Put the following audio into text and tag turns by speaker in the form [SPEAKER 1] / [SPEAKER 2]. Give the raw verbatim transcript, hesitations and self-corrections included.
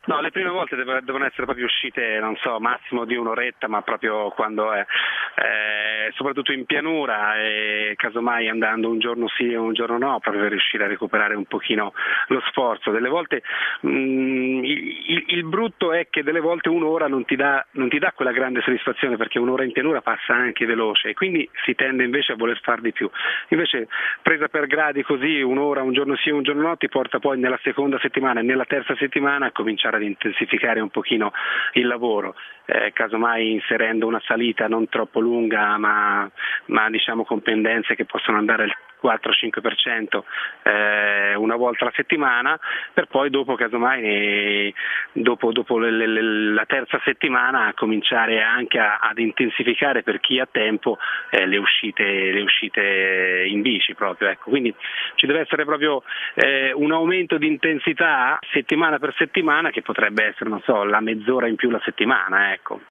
[SPEAKER 1] No, le prime volte dev- devono essere proprio uscite, non so, massimo di un'oretta, ma proprio quando è, eh, soprattutto in pianura e casomai andando un giorno sì e un giorno no, proprio per riuscire a recuperare un pochino lo sforzo. Delle volte mh, il, il brutto è che delle volte un'ora non ti dà, non ti dà quella grande soddisfazione, perché un'ora in pianura passa anche veloce e quindi si tende invece a voler far di più. Invece presa per gradi così, un'ora, un giorno sì, un giorno no, ti porta poi nella seconda settimana e nella terza settimana a cominciare ad intensificare un pochino il lavoro, eh, casomai inserendo una salita non troppo lunga, ma, ma diciamo con pendenze che possono andare al quattro cinque per cento eh, una volta alla settimana, per poi dopo casomai eh, dopo, dopo le, le, la terza settimana cominciare anche a, ad intensificare, per chi ha tempo, eh, le uscite le uscite in bici proprio, ecco. Quindi ci deve essere proprio eh, un aumento di intensità settimana per settimana, che potrebbe essere, non so, la mezz'ora in più la settimana, ecco.